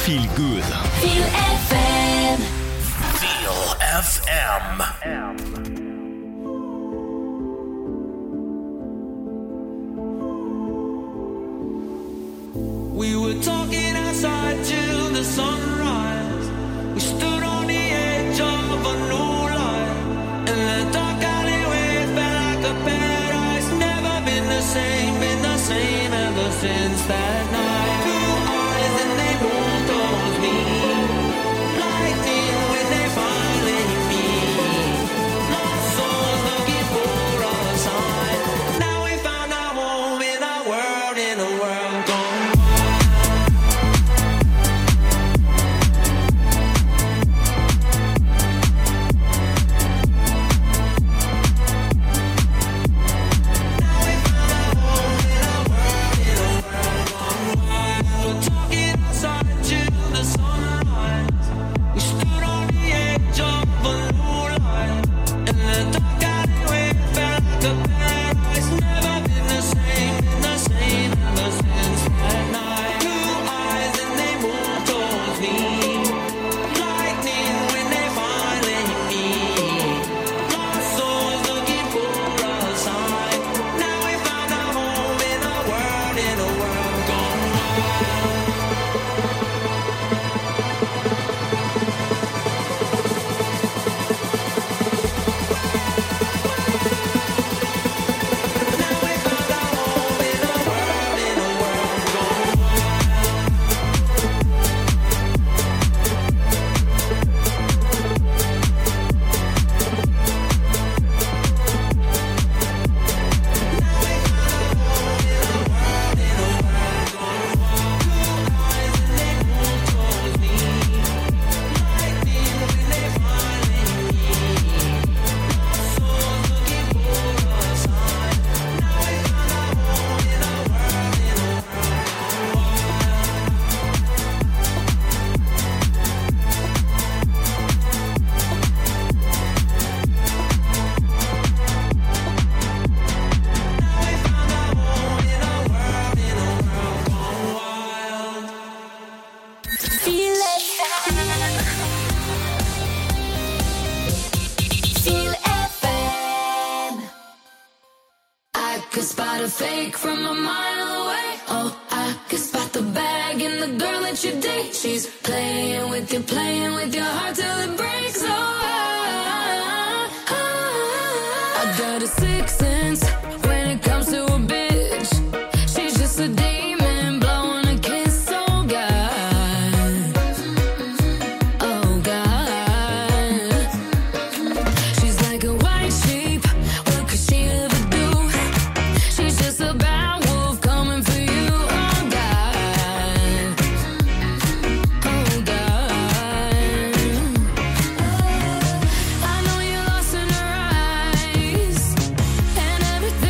Feel Good. Feel FM. Feel FM. We were talking outside till the sunrise. We stood on the edge of a new light, and the dark alleyway felt like a paradise. Never been the same ever since that night. Blue eyes and they moved towards me, lightning when they finally meet. Lost souls looking for a sign. Now we found our home in a world gone. I know you're lost in her eyes, and everything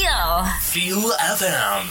Feel FM.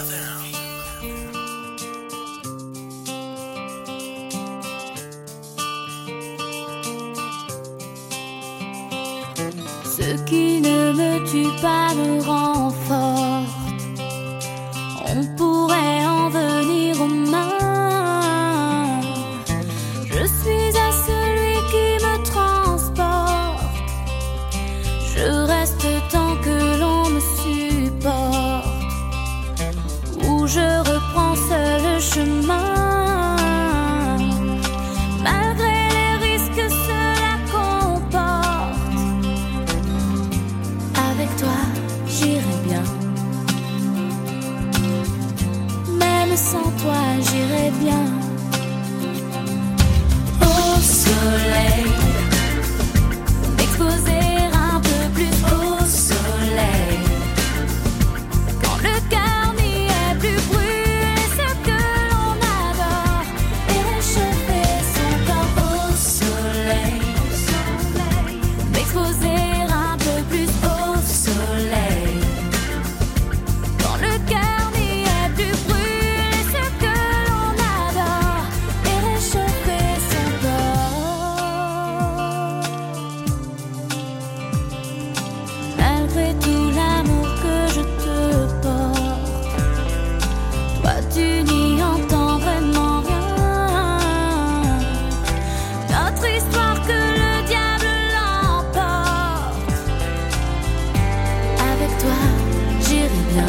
Ce qui ne me tue pas me rend forte. On pourrait en venir aux mains. Je suis à celui qui me transporte. Je reste tant que l'on me supporte. Où je reprends seul le chemin. Malgré les risques que cela comporte. Avec toi, j'irai bien. Même sans toi, j'irai bien. Au soleil, m'exposer un peu plus au soleil. Quand le cœur n'y est plus, brûler ce que l'on adore et réchauffer son corps au soleil. M'exposer un peu plus au soleil. Quand le cœur n'y est plus, brûler ce que l'on adore et réchauffer son corps. Malgré tout l'amour que je te porte, toi tu n'y entends vraiment rien. Notre histoire que le diable l'emporte. Avec toi, j'irai bien.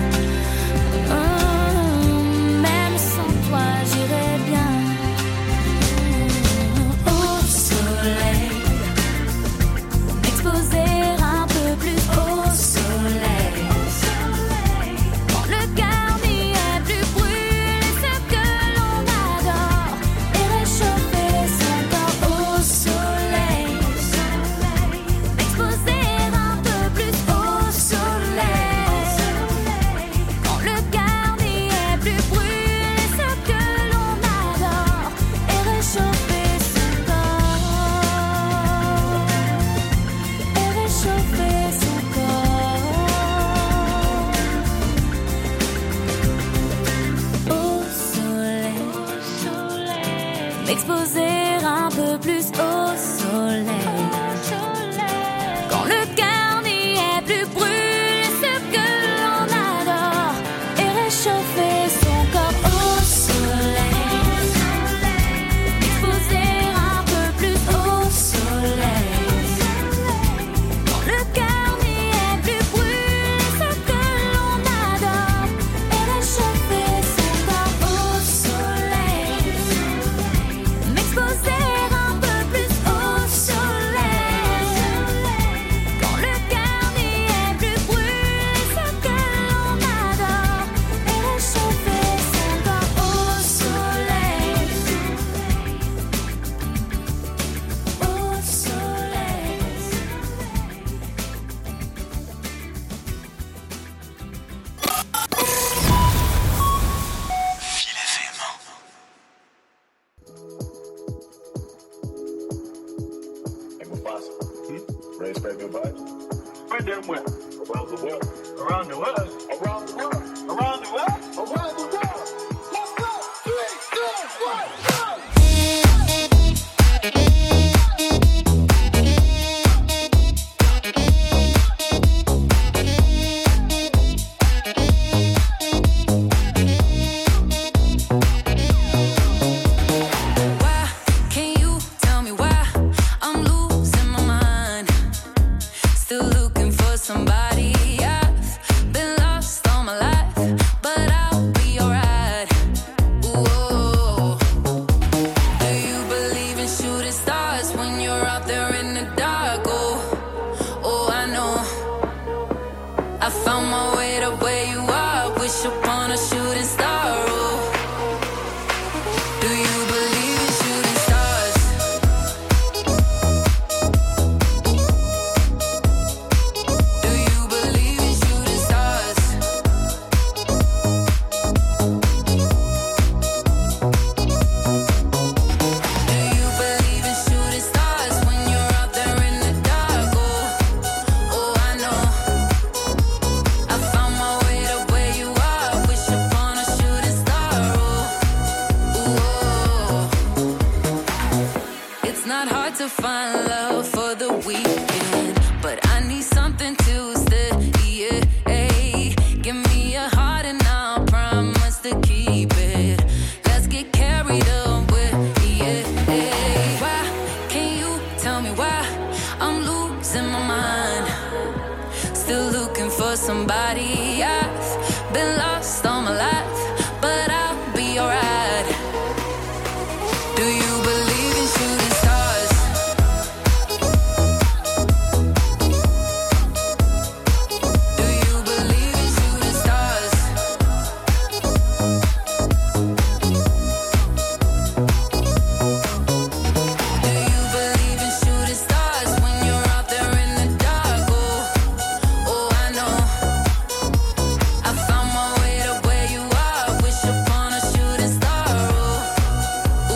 Même sans toi, j'irai bien. Au soleil, m'exposer un peu plus au soleil. Quand le cœur n'y est plus, brûler ce que l'on adore et réchauffer son corps au soleil. M'exposer un peu plus au soleil. Quand le cœur n'y est plus, brûler ce que l'on adore et réchauffer son corps. Et réchauffer son corps. Au soleil, m'exposer un peu plus au soleil. Quand le cœur n'y est plus, brûler ce que l'on adore et réchauffer son corps au soleil. M'exposer un peu plus au soleil. Quand le cœur n'y est plus, brûler ce que l'on adore et réchauffer son corps au soleil. M'exposer un peu plus au soleil. Quand le cœur n'y est plus, brûler ce que l'on adore et réchauffer son corps au soleil. Au soleil. Feel FM. Hey, Mufasa. Ready to spread good vibes? Spread them where? Around the world. Around the world? Around the world. Around the world? Around the world. Let's go. 3, 2, 1, go! Why can't you tell me why I'm losing my mind? Still looking for somebody. I've been lost all my life, but I'll be alright. Ooh. Do you believe in shooting stars when you're out there in the dark? Oh, I know. I found my way to where you are. Wish upon a shooting star. Oh. Do you believe in shooting stars? Do you believe in shooting stars? Do you believe in shooting stars when you're out there in the dark? Oh, I know. I to find love for the weekend, but I need something to stay. Yeah, hey. Give me a heart and I'll promise to keep it. Let's get carried away. Yeah, hey. Why can't you tell me why I'm losing my mind? Still looking for somebody. I've been lost all my life, but I'll be alright. Do you believe in shooting stars? Do you believe in shooting stars? Do you believe in shooting stars when you're out there in the dark? Oh, I know. I found my way to where you are. Wish upon a shooting star. Oh,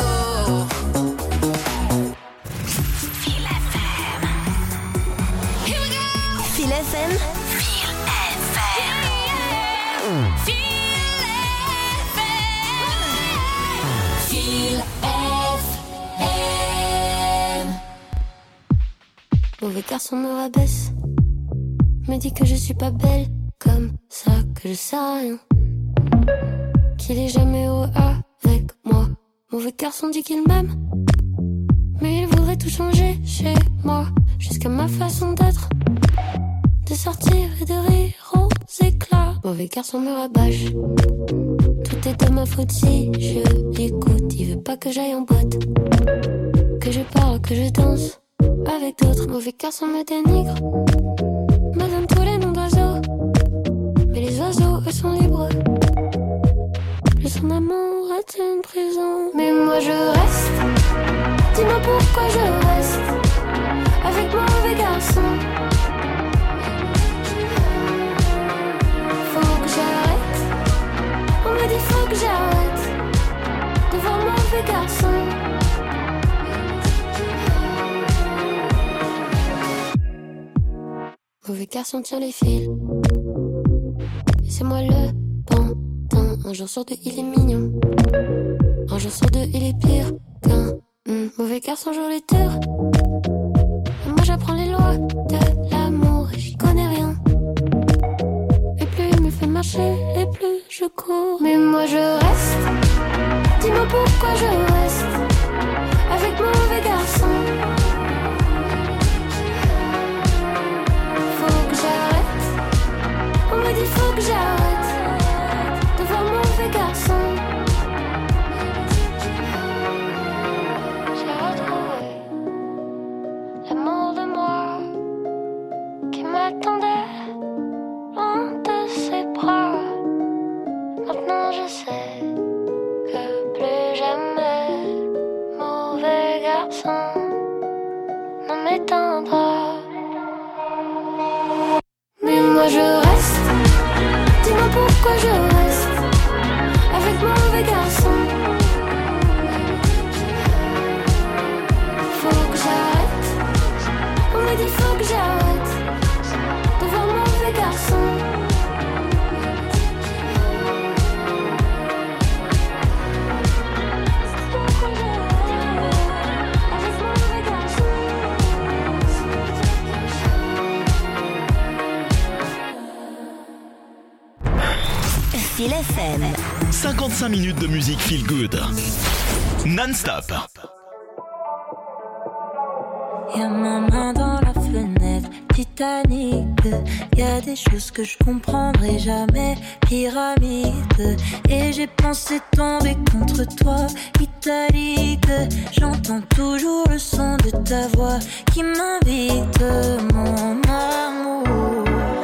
Feel FM. Here we go. Feel FM. Feel FM. Feel FM. Mauvais garçon me rabaisse, me dit que je suis pas belle, comme ça que je sais rien, qu'il est jamais heureux avec moi. Mauvais garçon dit qu'il m'aime, mais il voudrait tout changer chez moi, jusqu'à ma façon d'être, de sortir et de rire aux éclats. Mauvais garçon me rabâche, tout est de ma faute si je l'écoute. Il veut pas que j'aille en boîte, que je parle, que je danse avec d'autres. Mauvais garçon me dénigre, me donne tous les noms d'oiseaux, mais les oiseaux eux sont libres. Le son d'amour est une prison, mais moi je reste. Dis-moi pourquoi je reste avec mon mauvais garçon. Faut que j'arrête, on me dit faut que j'arrête de voir mon mauvais garçon. Mauvais garçon tient les fils, et c'est moi le pantin. Un jour sur deux il est mignon, un jour sur deux il est pire qu'un mauvais garçon joue les tours. Et moi j'apprends les lois de l'amour et j'y connais rien. Et plus il me fait marcher et plus je cours. Mais moi je reste, dis-moi pourquoi je reste avec mon mauvais garçon. Faut que j'arrête, on me dit faut que j'arrête de voir mon mauvais garçon. J'ai retrouvé l'amour de moi qui m'attendait loin de ses bras. Maintenant je sais que plus jamais mauvais garçon ne m'éteindra. Mais moi je reste, dis-moi pourquoi je reste avec mon mauvais garçon. Faut que j'arrête, on me dit faut que j'arrête de voir mon mauvais garçon. Feel FM. 55 minutes de musique feel good. Non-stop. Y'a ma main dans la fenêtre, Titanic. Y'a des choses que je comprendrai jamais, pyramide. Et j'ai pensé tomber contre toi, italique. J'entends toujours le son de ta voix qui m'invite, mon amour.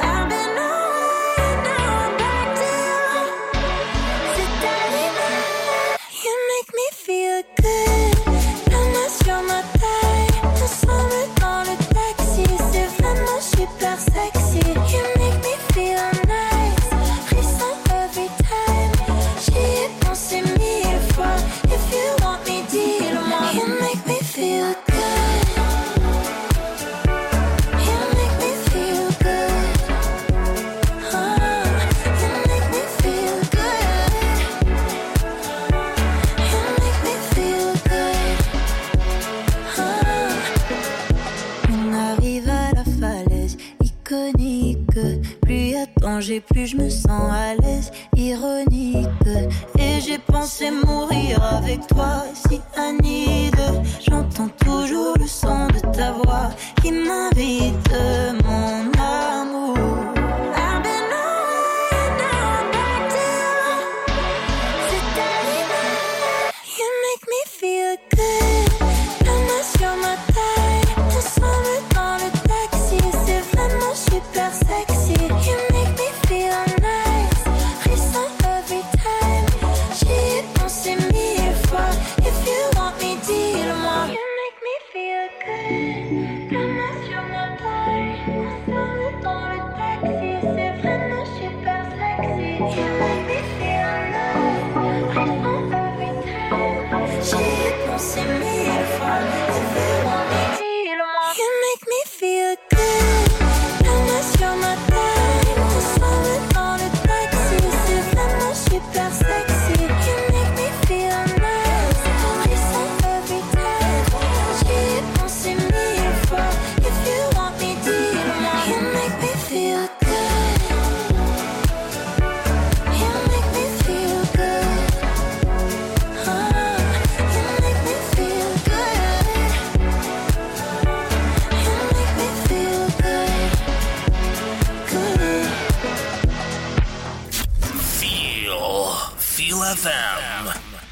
Feel good, la main sur ma taille, ensemble dans le taxi, c'est vraiment super sexy. You make me feel nice, frisson every time. J'y ai pensé 1000 fois, if you want me, dis-le-moi. You make me feel good, you make me feel good. changer, plus je me sens à l'aise, ironique. Et j'ai pensé mourir avec toi, si Annie. J'entends toujours le son de ta voix qui m'invite, mon amour. I've been away, now I'm back to you. C'est tellement, you make me feel good. La main sur ma taille, ensemble dans le taxi, c'est vraiment super sexy. You make me feel nice, ressens every time. J'y ai pensé 1000 fois. If you want me, dis-le-moi. You make me feel good. La main sur ma taille, ensemble dans le taxi, c'est vraiment super sexy. You make me feel nice, ressens every time. J'y ai pensé 1000 fois. If you want me, dis-le-moi. You make me feel good. La main sur ma taille, ensemble dans le taxi, c'est vraiment super sexy. You make me feel nice, ressens every time. J'y ai pensé 1000 fois. If you want me, dis-le-moi. You make me feel good. You make me feel good. You make me feel good. You make me feel good. Good. Feel FM.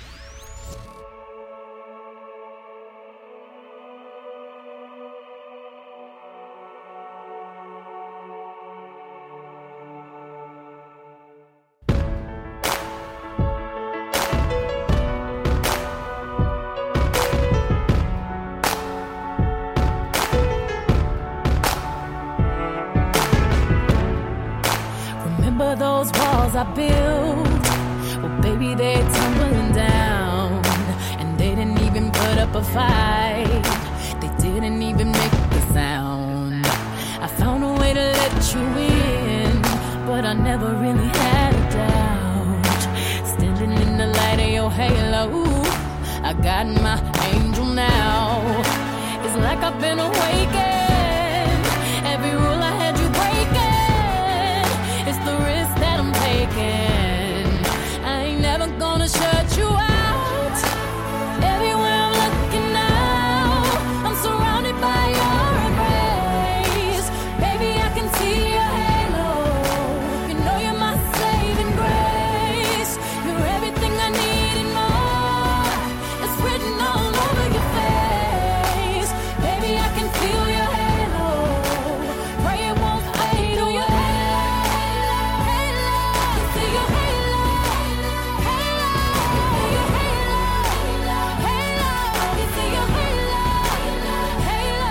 Remember those walls I built? Well, baby, they're tumbling down. And they didn't even put up a fight. They didn't even make a sound. I found a way to let you in, but I never really had a doubt. Standing in the light of your halo, I got my angel now. It's like I've been awakened. Every rule I had you breaking. It's the risk that I'm taking. I ain't never gonna shut you out. Everywhere I'm looking now, I'm surrounded by your embrace. Baby, I can see your halo. You know you're my saving grace. You're everything I need and more. It's written all over your face. Baby, I can feel your halo. Pray it won't fade. Oh, your halo, halo. See your halo, halo. Your halo, halo. You see your halo, halo.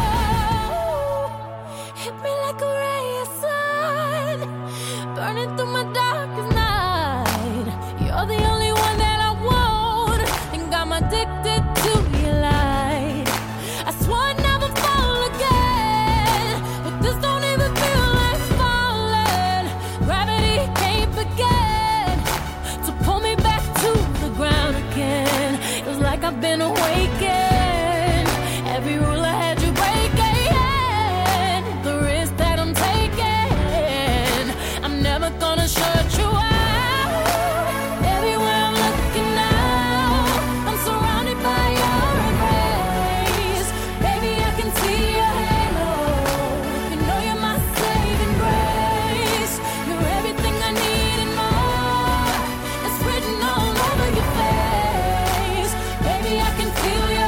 Hit me like a ray of sun, burning through my darkest night. You're the only one that I want, and I'm addicted to your light. I swore I'd never fall again, but this don't even feel like falling. Gravity can't begin to pull me back to the ground again. It was like I've been awakened. Every rule I had you breaking. The risk that I'm taking, I'm never gonna shut you out. Everywhere I'm looking now, I'm surrounded by your embrace. Baby, I can see your halo. You know you're my saving grace. You're everything I need and more. It's written all over your face. Baby, I can feel your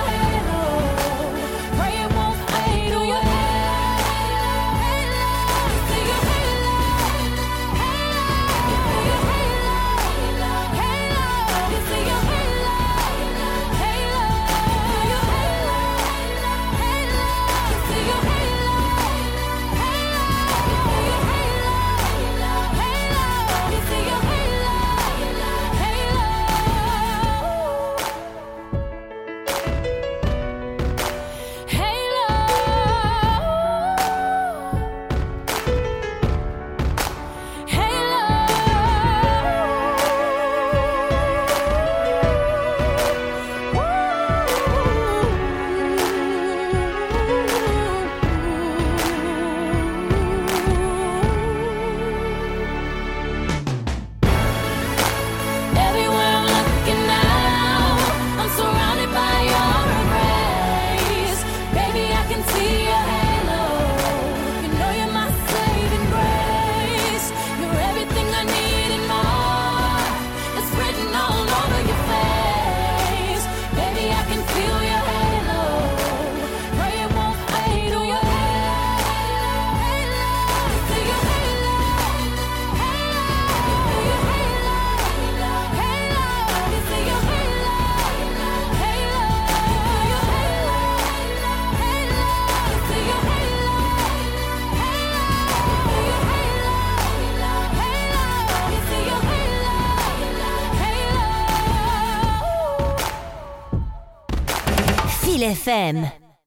Feel FM.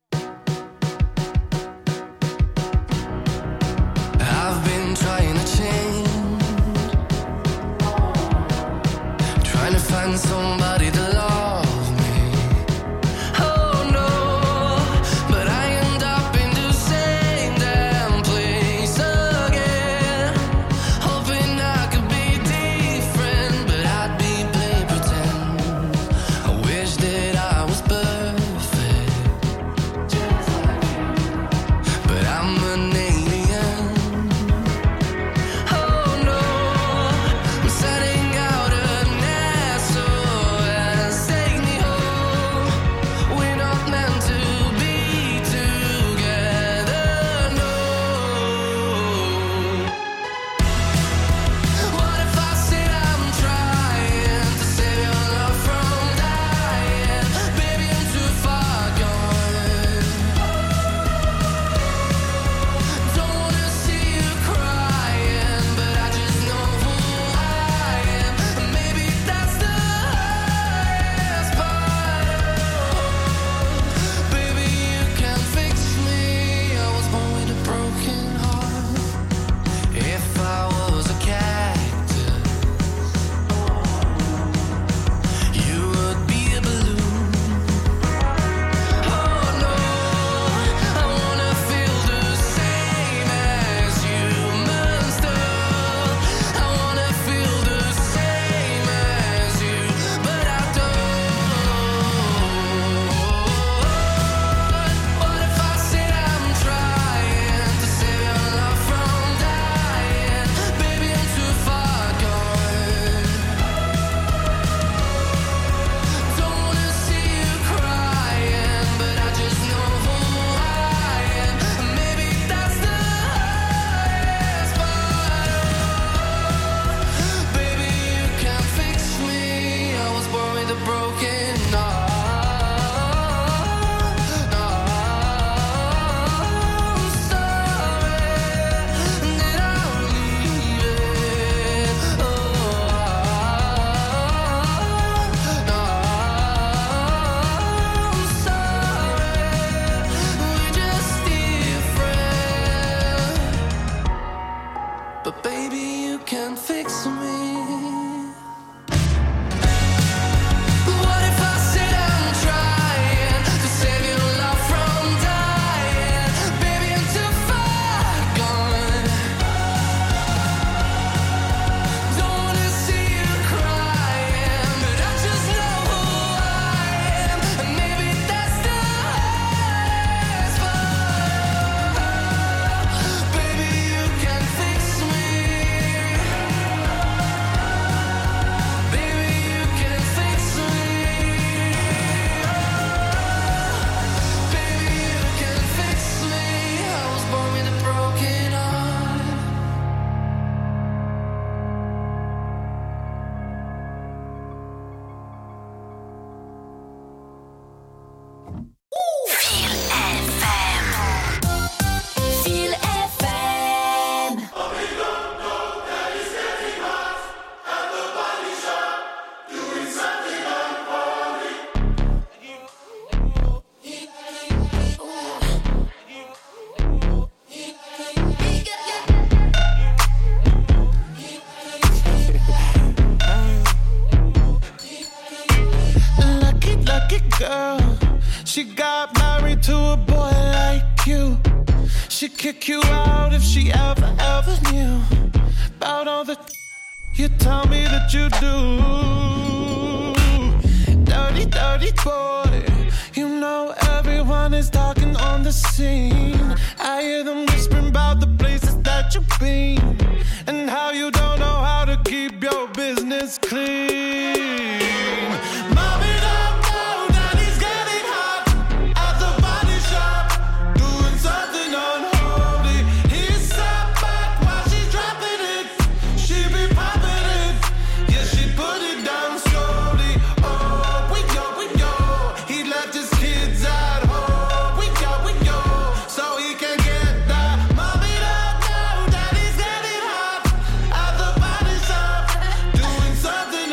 I've been trying to change, trying to find somebody to love me. Oh no, but I end up in the same damn place again, hoping I could be different, but I'd be play pretend. I wish that I was perfect, but I'm an alien. Oh no, I'm setting out an SOS, take me home. We're not meant to be together, no. What if I said I'm trying to save your love from dying? Baby, I'm too far gone. Don't wanna see you crying, but I just know who I am. Maybe that's the hardest part. Baby, you can fix me. I was born with a broken heart. If I was a cactus, you would be a balloon. Oh no, I wanna feel the same as human stuff. I wanna feel the same as you, but I don't. What if I said I'm trying to save your love from dying? Baby, I'm too far gone. Don't wanna see you crying, but I just know who I am. Maybe that's the hardest part. Baby, you can fix me. I was born with a broken heart. I'm sorry that I'll leave it. I'm sorry, we're just different. But baby, you can fix me. What if I said I'm trying to save your love from dying? Baby, I'm too far gone. Don't wanna see you crying, but I just know who I am. And maybe that's the hardest part. Baby, you can fix me. Baby, you can fix me. Baby, you can fix me. I was born with a broken heart. Feel FM. Lucky, lucky girl. She got married to a boy like you. She'd kick you out if she ever, ever knew about all the you tell me that you do. Dirty, dirty boy. You know everyone is talking on the scene. I hear them whispering about the places that you've been and how you don't know how to keep your business clean. Mommy don't know that he's getting hot at the body shop, doing something unholy. He sat back while she's dropping it. She be popping it, yeah, she put it down slowly. Oh, we go. He left his kids at home. We go, so he can get that. Mommy don't know that he's getting hot at the body shop, doing something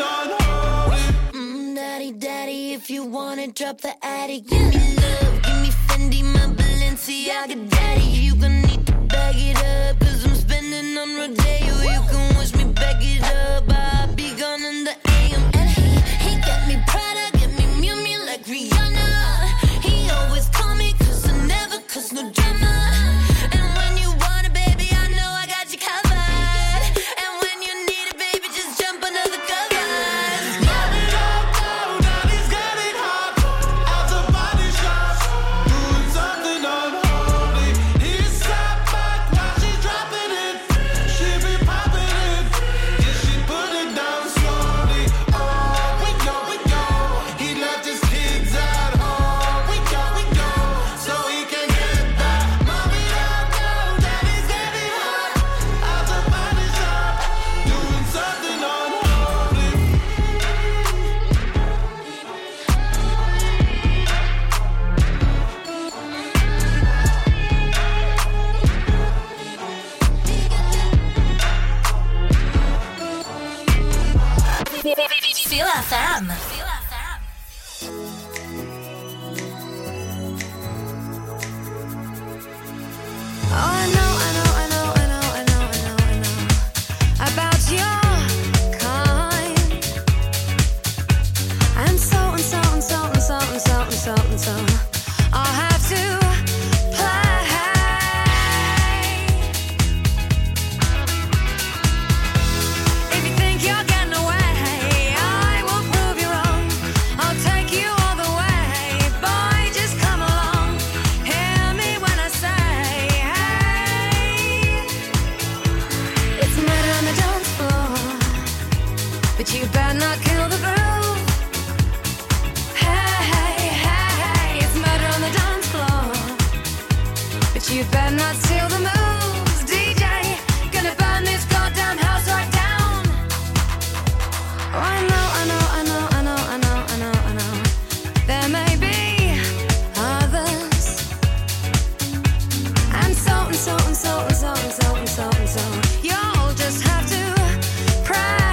if you want it, drop the attic. Give me love, give me Fendi, my Balenciaga daddy. You gon' need to bag it up, cause I'm spending on Rodeo. You can wish me back it up, I'll be gone in the AM. And he got me Prada, get me Miu Miu like Rihanna. He always call me cause I never cause no drama. And when you want it, baby, I know I got you covered. And when you need it, baby, just jump under the covers. Light it up, now, daddy's got it hot. At the body shop, doing something unholy. He's sat back while she's dropping it. She be popping it. Yeah, she put it down slowly. Oh, we go. He left his kids at home. We go. So he can get that. Mommy, now, daddy's got it hot. At the body shop, doing something unholy. Feel FM. Oh, I know about your kind. And so I'll have to play. If you think you're getting away, I will prove you wrong. I'll take you all the way. Boy, just come along. Hear me when I say, hey. It's murder on the dance floor, but you better not kill the groove. Hey, it's murder on the dance floor, but you better not steal the moves. DJ, gonna burn this goddamn house right down. Oh, I know. There may be others, and so. You'll just have to pray.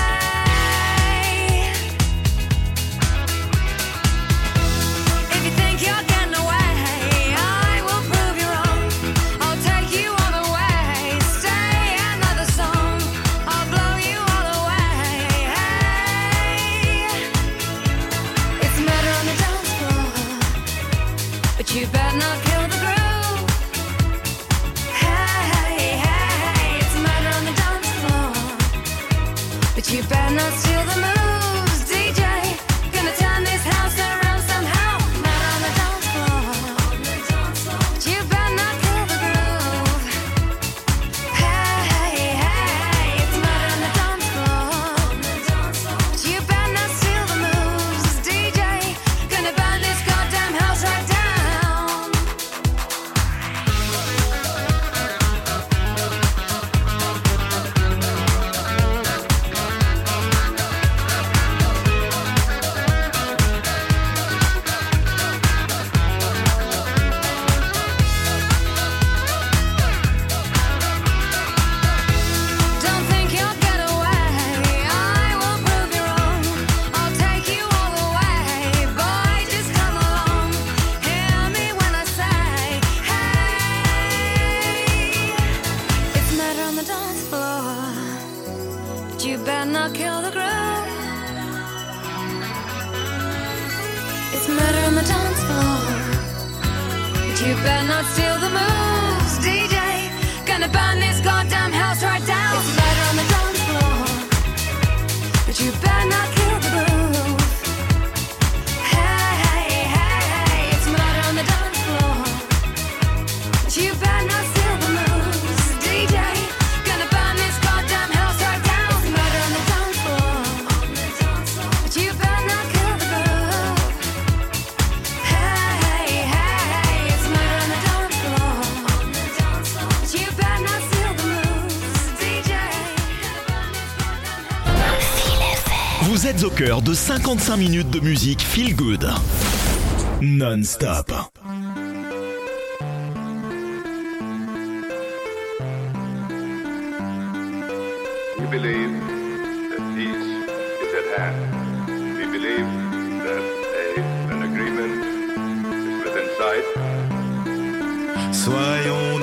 If you think you're getting away, I will prove you wrong. I'll take you all the way. Stay another song, I'll blow you all away. Hey, it's murder on the dance floor, but you better not kill the groove. Hey, it's murder on the dance floor, but you better not steal the moves. DJ, gonna turn this house around somehow. Murder on the dance floor, but you better not kill the groove. Hey, it's murder on the dance floor, but you better not steal the moves. DJ, gonna burn this goddamn house right down. Don't think you'll get away, I will prove you wrong. I'll take you all the way. Boy, just come along. Hear me when I say, hey. It's murder on the dance floor, but you better not kill the groove. It's murder on the dance floor, but you better not steal the moves. DJ, gonna burn this goddamn house right down. It's murder on the dance floor, but you better not kill the groove. Hey, it's murder on the dance floor, but you better not steal the moves. DJ, gonna burn this goddamn house right down. It's murder on the dance floor, but you better not kill the groove. Hey, it's murder on the dance floor, but you better not steal the moves. DJ, Vous êtes au cœur de 55 minutes de musique feel good. Non-stop. We believe that peace is at hand. We believe that a Soyons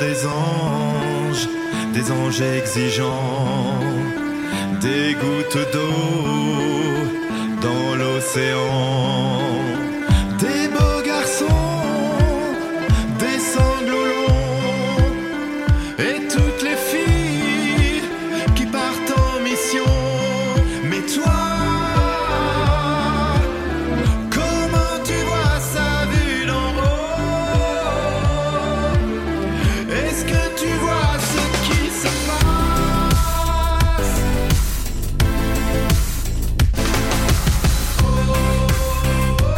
des anges exigeants, des gouttes d'eau dans l'océan, des beaux garçons, des sanglots longs, et toutes les filles qui partent en mission. Mais toi, comment tu vois ça vu d'en haut? Est-ce que tu vois ce qui se passe? Oh, oh, oh.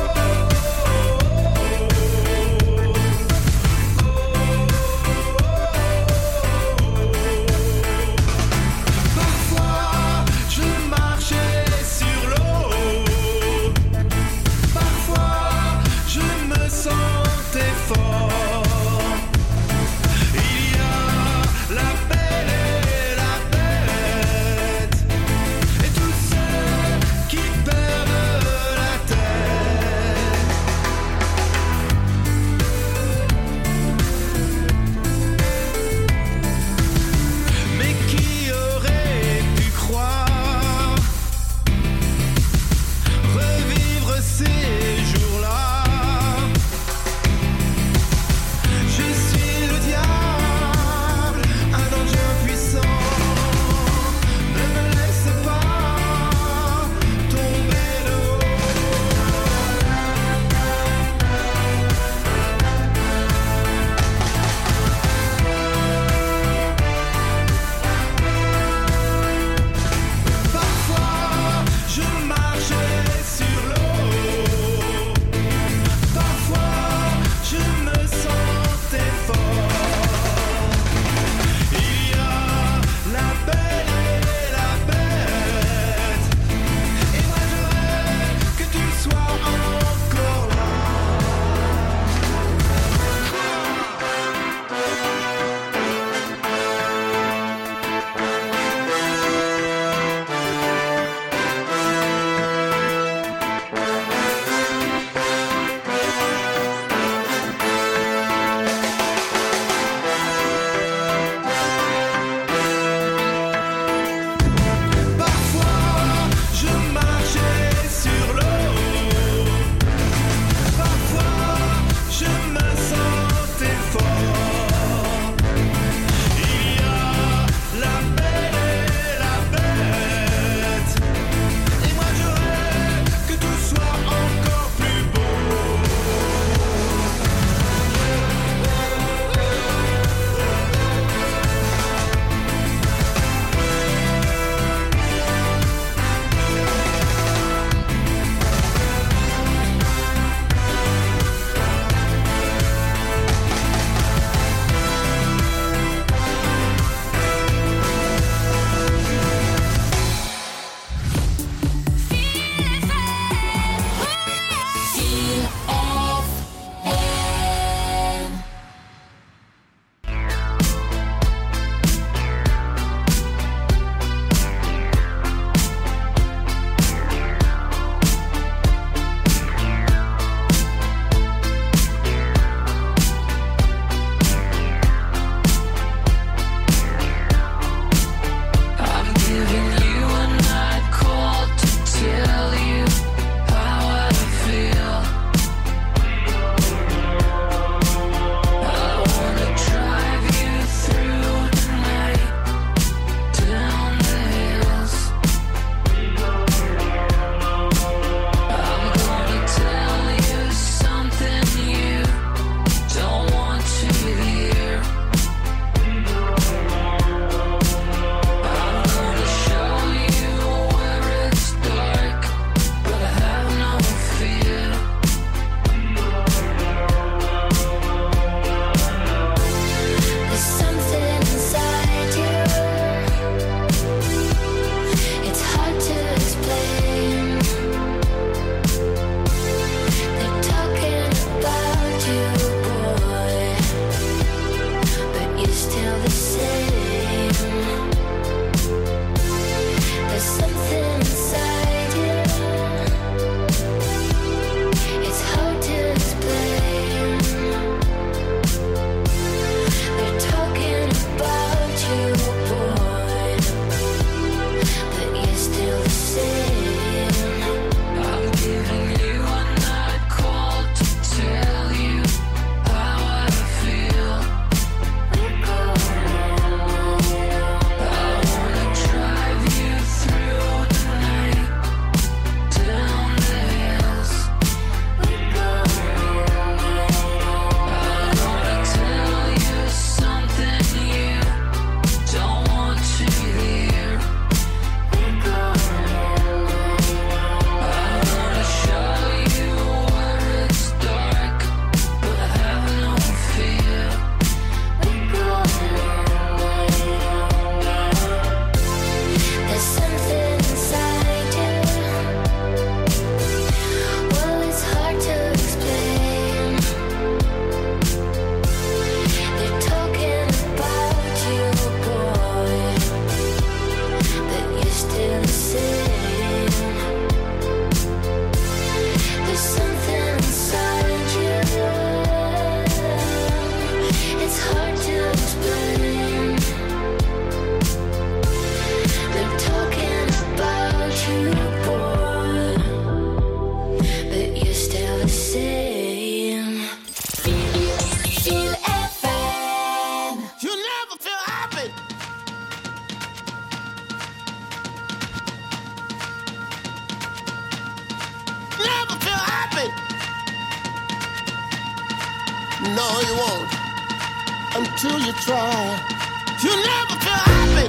No, you won't. Until you try, you never feel happy.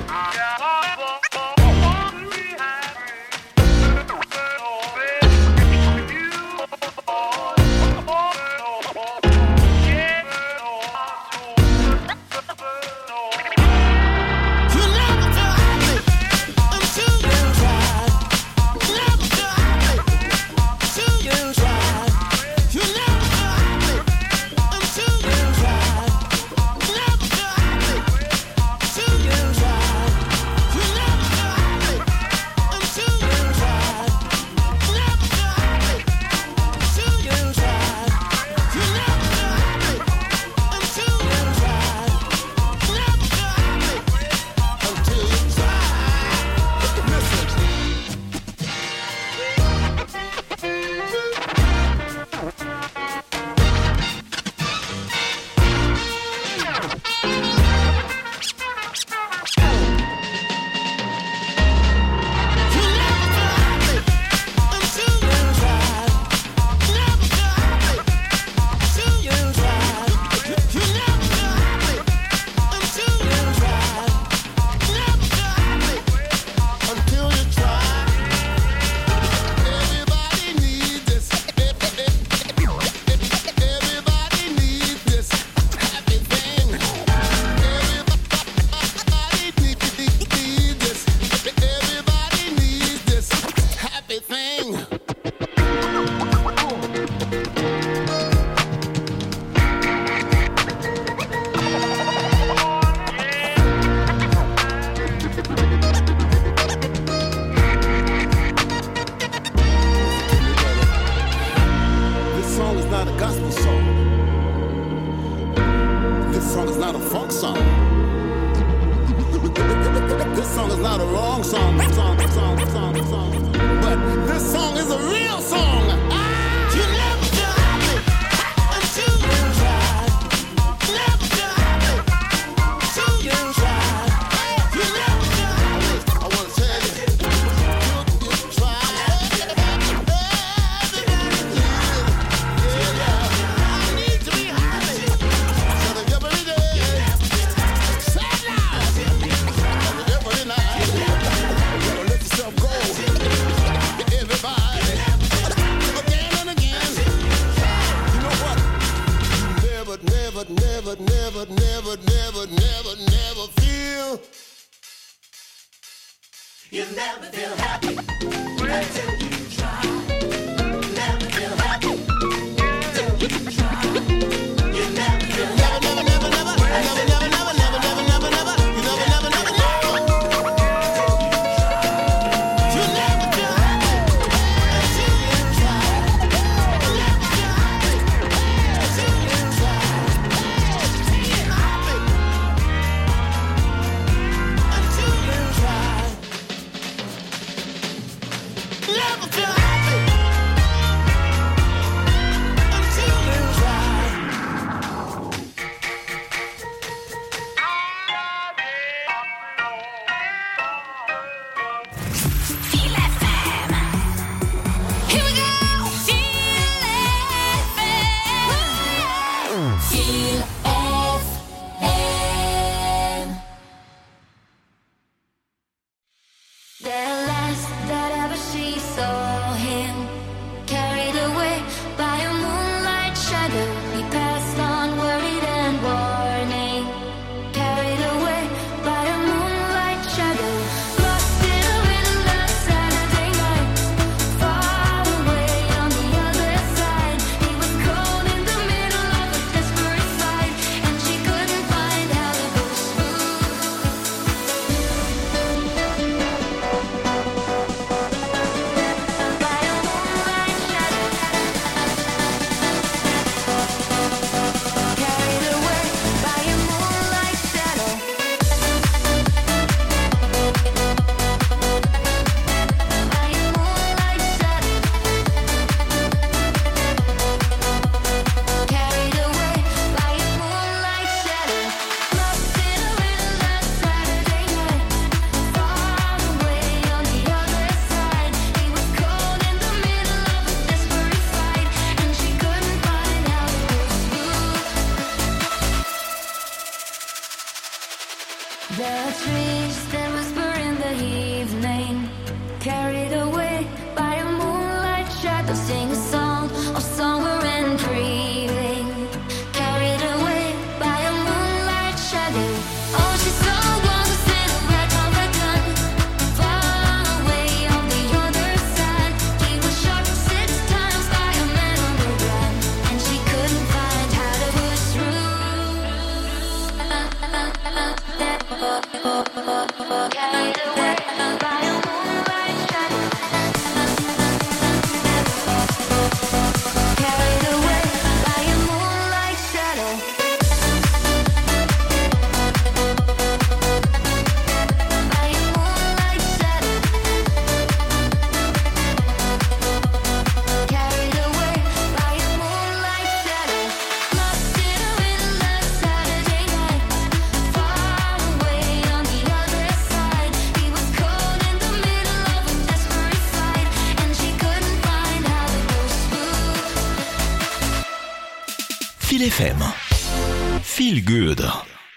Feel FM. Feel good.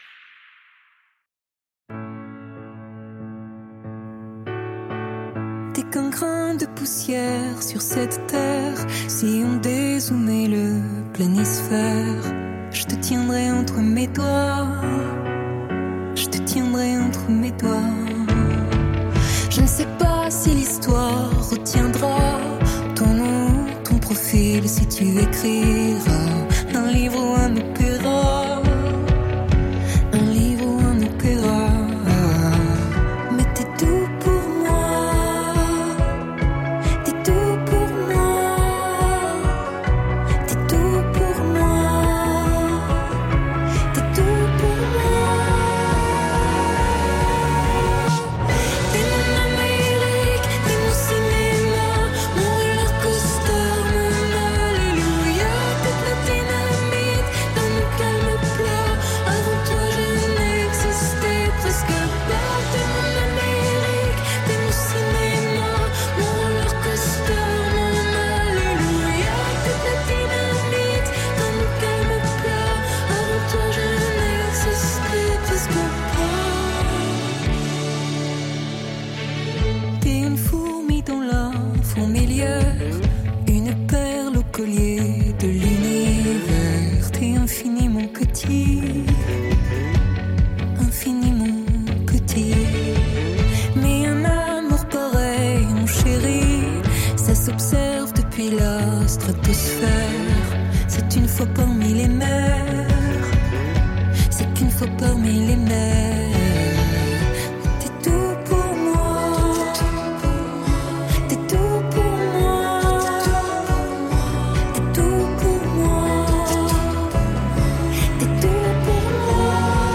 T'es qu'un grain de poussière sur cette terre. Si on dézoomait le planisphère, je te tiendrai entre mes doigts. Je te tiendrai entre mes doigts. Je ne sais pas si l'histoire retiendra ton nom, ton profil, si tu écriras un livre ou un opéra. Un livre ou un opéra. Mais t'es tout pour moi. T'es tout pour moi. T'es tout pour moi. T'es tout pour moi. T'es mon Amérique, t'es mon cinéma, mon roller coaster, mon alléluia. T'es la dynamite dans mon calme plat. Avant toi je n'existais presque pas. T'es mon Amérique, t'es mon cinéma, mon roller coaster, mon alléluia. T'es la dynamite dans mon calme plat. Avant toi je n'existais presque pas. T'es une fourmi dans la fourmilière, une perle au collier de l'univers. T'es infiniment petit, infiniment petit. Mais un amour pareil, mon chéri, ça s'observe depuis la stratosphère. C'est une fois parmi les mers, c'est qu'une fois parmi les mers. T'es tout pour moi. T'es tout pour moi. T'es tout pour moi. T'es tout pour moi.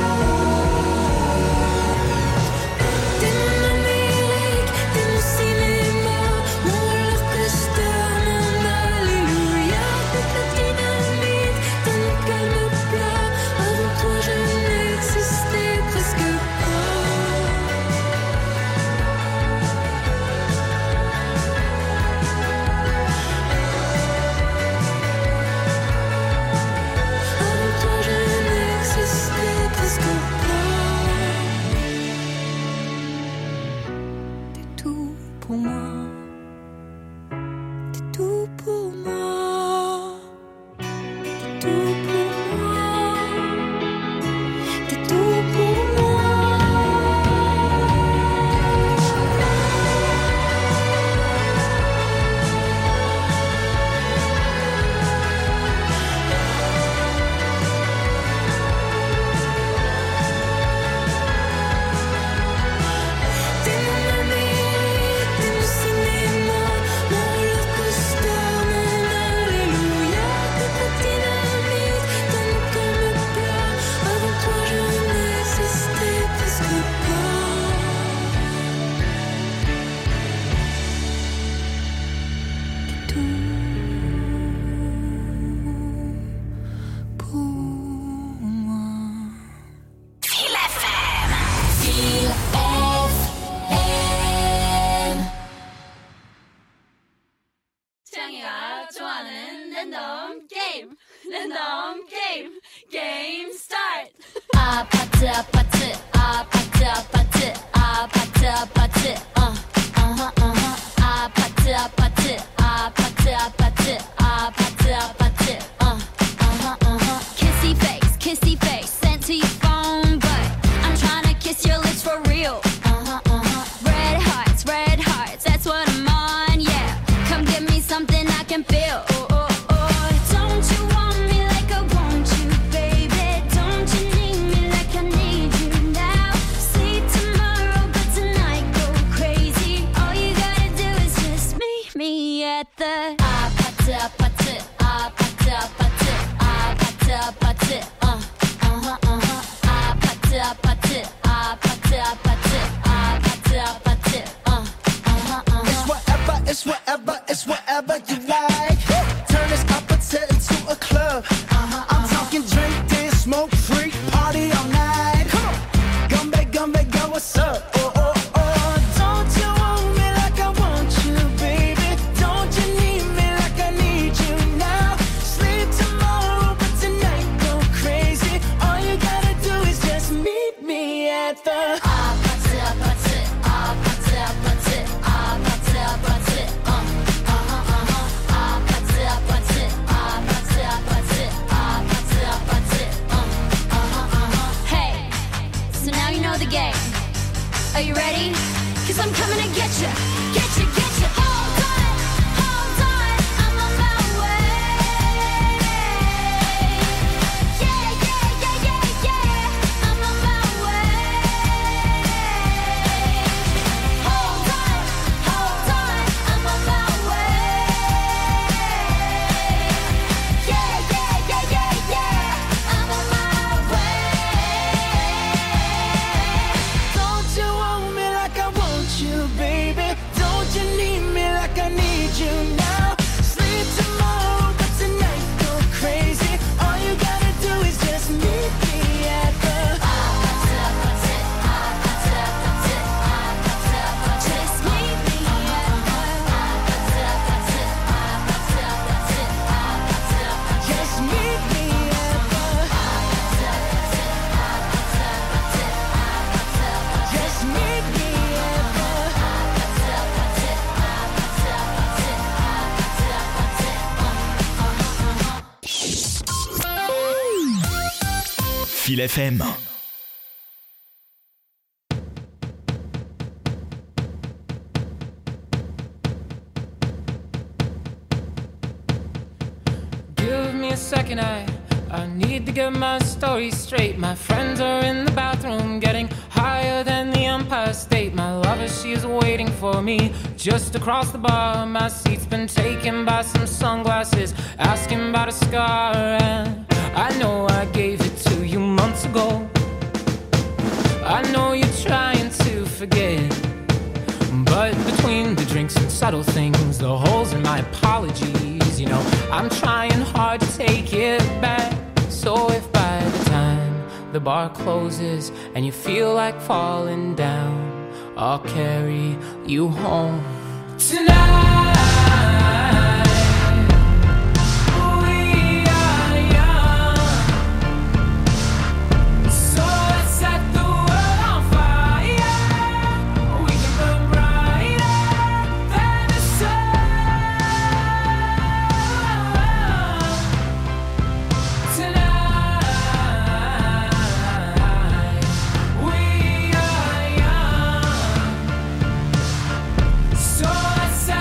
T'es mon Amérique, t'es mon cinéma, mon roller coaster, mon alléluia. T'es la dynamite dans mon calme plat. Avant toi je n'existais presque pas. Avant toi je n'existais presque pas. T'es tout pour moi. T'es tout pour moi. T'es tout pour moi. T'es tout pour moi. T'es mon Amérique, t'es mon cinéma, mon roller coaster, mon alléluia. T'es la dynamite dans mon calme plat. Avant toi je n'existais presque pas. T'es tout pour moi. Feel FM. Feel FM. 창이가 좋아하는 랜덤 게임. 랜덤 게임. 게임 스타트. 아파트 아파트 아파트 아파트 아파트 아파트 아파트 아파트 아파트 아파트 아파트 아파트 kissy face sent to your phone but I'm trying to kiss your lips for real. Red hearts, that's what I'm on, yeah. Come give me something I can feel. Don't you want me like I want you, baby? Don't you need me like I need you now? See tomorrow, but tonight go crazy. All you gotta do is just meet me at the 아파트 아파트 아파트 아파트 아파트 아파트 아파트 아파트 아파트 아파트 아파트 아파트 It's whatever, it's whatever you like. Turn this opposite into a club. I'm talking drink, dance, smoke, freak, party all night. Come on, gumbe, go, what's up? Oh, oh, oh. Don't you want me like I want you, baby? Don't you need me like I need you now? Sleep tomorrow, but tonight gonna get you, get you, get you. Hold on, I'm on my way. Yeah, yeah, yeah, yeah, yeah, I'm on my way. Hold on, I'm on my way. Yeah, yeah, yeah, yeah, yeah, I'm on my way. Don't you want me like I want you, baby? Don't you need me like I need you now? Sleep tomorrow, but tonight go crazy. All you gotta do is just meet me at the Just meet me just meet me at the just meet me at the Fil FM. Give me a second, I need to get my story straight. My friends are in the bathroom getting higher than the Empire State. My lover, she is waiting for me just across the bar. My seat's been taken by some sunglasses, asking about a scar. And I know I gave it to you months ago. I know you're trying to forget, but between the drinks and subtle things, the holes in my apologies, you know, I'm trying hard to take it back. So if by the time the bar closes and you feel like falling down, I'll carry you home tonight. We are young, so let's set the world on fire. We can burn brighter than the sun tonight. We are young, so let's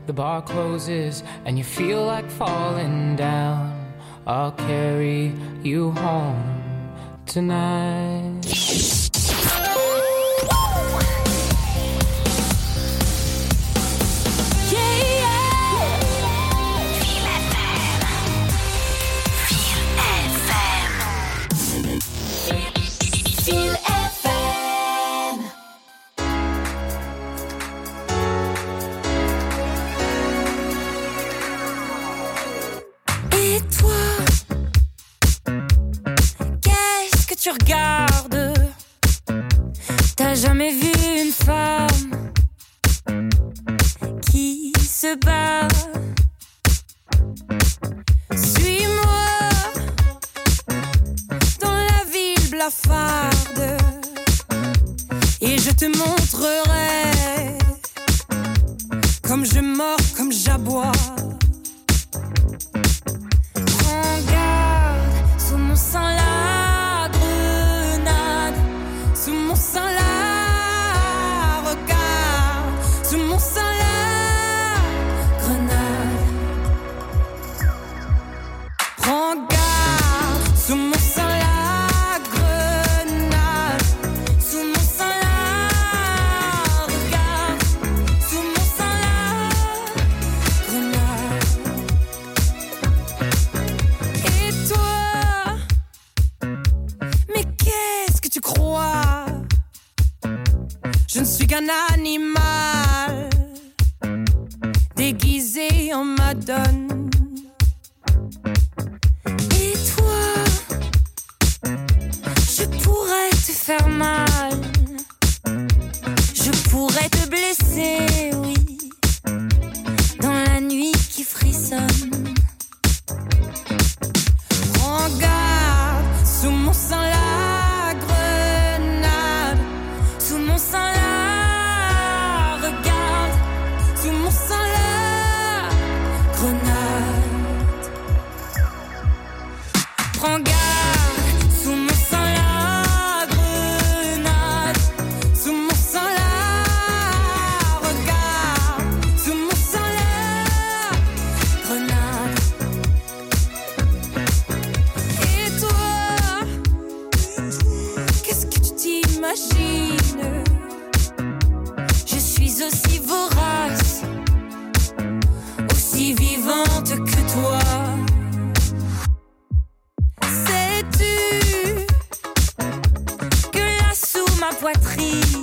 the bar closes and you feel like falling down, I'll carry you home tonight. Tu regardes, t'as jamais vu une femme qui se bat. Suis-moi dans la ville blafarde et je te montrerai comme je mords, comme j'aboie. Prends garde sous mon sang là. Sous mon sang là, regarde, sous mon sang là, grenade. Prends garde, sous mon sang là, grenade. Sous mon sang là, regarde, sous mon sang là, grenade. Et toi, mais qu'est-ce que tu crois? Je ne suis qu'un animal déguisé en madone. Et toi, je pourrais te faire mal, je pourrais te blesser, oui, dans la nuit qui frissonne. Prends garde, sous mon sang la grenade, sous mon sang la. Prends garde, sous mon sang la grenade, sous mon sang la, regarde, sous mon sang la grenade. Et toi, qu'est-ce que tu t'imagines? Je suis aussi vorace, aussi vivante que toi. Poitrine,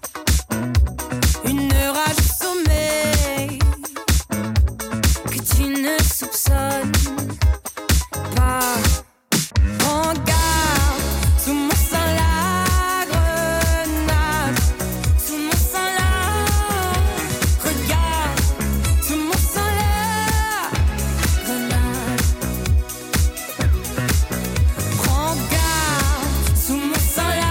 une rage au sommeil que tu ne soupçonnes pas. Prends garde, sous mon sang la grenade, sous mon sang la, regarde, sous mon sang la grenade. Prends garde, sous mon sang la.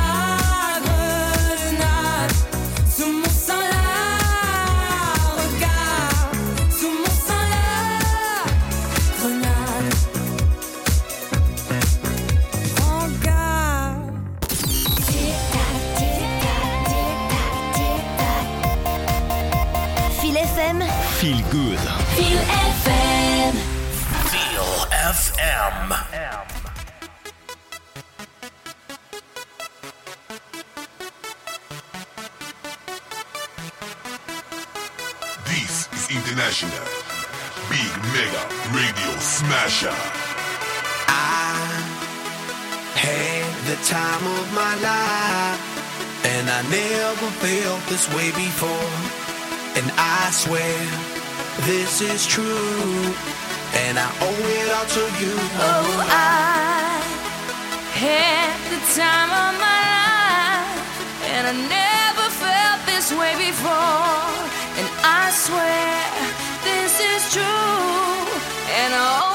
Feel good. Feel FM. Feel FM. This is International Big Mega Radio Smasher. I had the time of my life, and I never felt this way before. And I swear this is true, and I owe it all to you. Oh, I had the time of my life, and I never felt this way before. And I swear this is true, and I